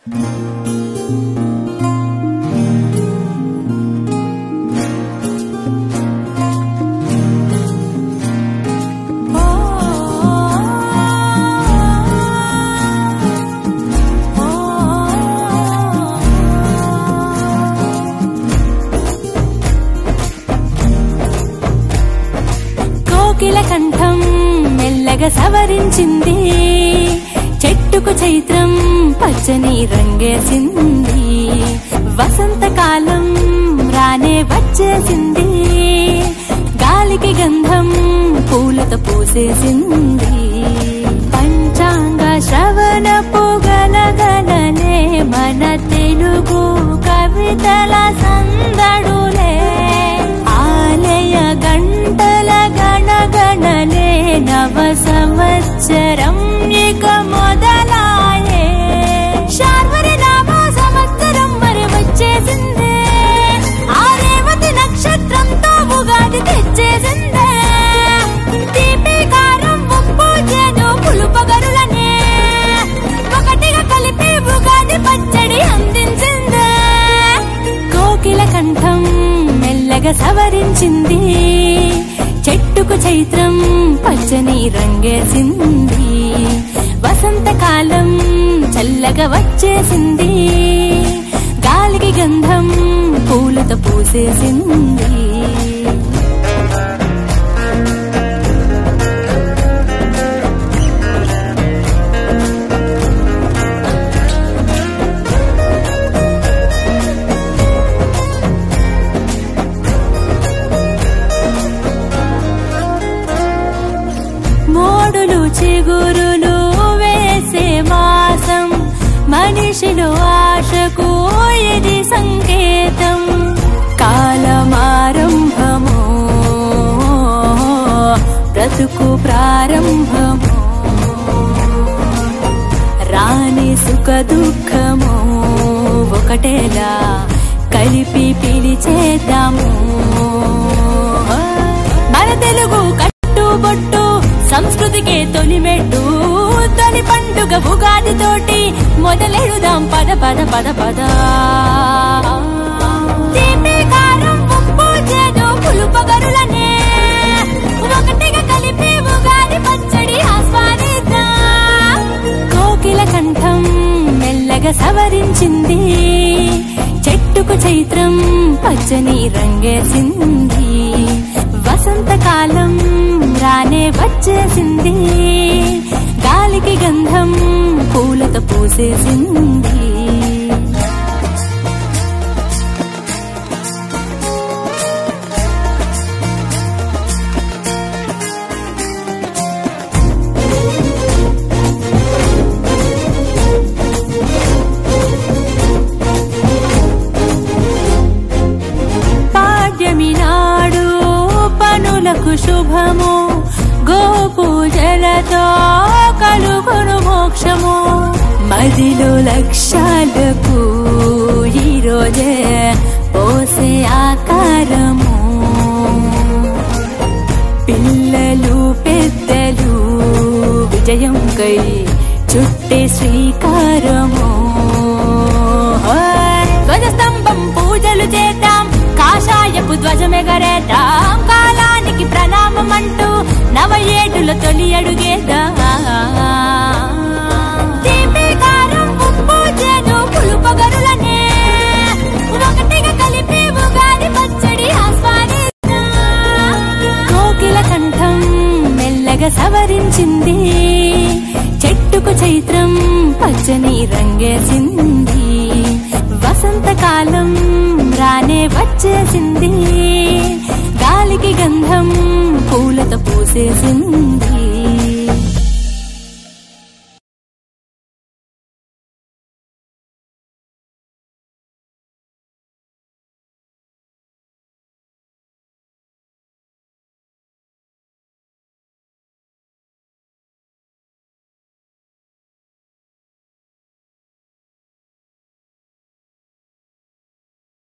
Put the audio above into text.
కోకిల కంఠం మెల్లగా సవరించింది, చెట్టుకు చైత్రం పచ్చని రంగేసింది, వసంతకాలం రానే వచ్చేసింది, గాలికి గంధం పూలతో పూసేసింది, పంచాంగ శ్రవణపు గలగలనే మన తెలుగు కవితల సందడులే, ఆలయ గంటల గణగణలే, నవ సంవత్సరం ఇక మొదలాయే, శార్వరి నామ సంవత్సరం మరి వచ్చేసిందే, ఆ రేవతి నక్షత్రంతో ఉగాది తెచ్చేసిందే, తీపి కారం ఉప్పు చేదు పులుపగరులనే ఒకటిగా కలిపి ఉగాది పచ్చడి అందించిందే, కోకిల కంఠం మెల్లగా సవరించింది, చెట్టుకు చైత్రం పచ్చని రంగేసింది, వసంతకాలం చల్లగా వచ్చేసింది, గాలికి గంధం పూలతో పూసేసింది. మోడులు చిగురులు వేసే మాసం, మనిషిలో ఆశకు ఇది సంకేతం, కాలమారంభము బ్రతుకు ప్రారంభము, రాని సుఖ దుఃఖము ఒకటేలా కలిపి పిలిచేద్దాము, మన తెలుగు కట్టుబొట్టు సంస్కృతికే తొలిమెట్టు, తొలి పండుగ ఉగాది తోటి మొదలెడుదాం పద పద పద పద, తీపి కారం ఉప్పు చేదు పులుపగరులనే ఒకటిగా కలిపి ఉగాది పచ్చడి ఆస్వాదిద్దాం, కోకిల కంఠం మెల్లగా సవరించింది, చెట్టుకు చైత్రం పచ్చని రంగేసింది, వసంతకాలం రానే వచ్చేసింది, గాలికి గంధం పూలతో పూసేసింది. పాడ్యమి నాడు పనులకు శుభము, గోపూజలతో కలుగును మోక్షము, మదిలో లక్ష్యాలకు ఈరోజే పోసే ఆకారము, పిల్లలు పెద్దలు విజయం కై చుట్టే శ్రీకారము, ధ్వజస్తంభం పూజలు చేద్దాం, కాషాయపు ధ్వజమెగరేద్దాం, కాలానికి ప్రణామం అంటూ నవ ఏడుల తొలి అడుగేద్దాం, తీపి కారం ఉప్పు చేదు పులుపగరులనే ఒకటిగా కలిపి ఉగాది పచ్చడి ఆస్వాదిద్దాం, కోకిల కంఠం మెల్లగా సవరించింది, చెట్టుకు చైత్రం పచ్చని రంగేసింది, వసంతకాలం రానే వచ్చేసింది, గాలికి గంధం పూలతో పూసేసింది.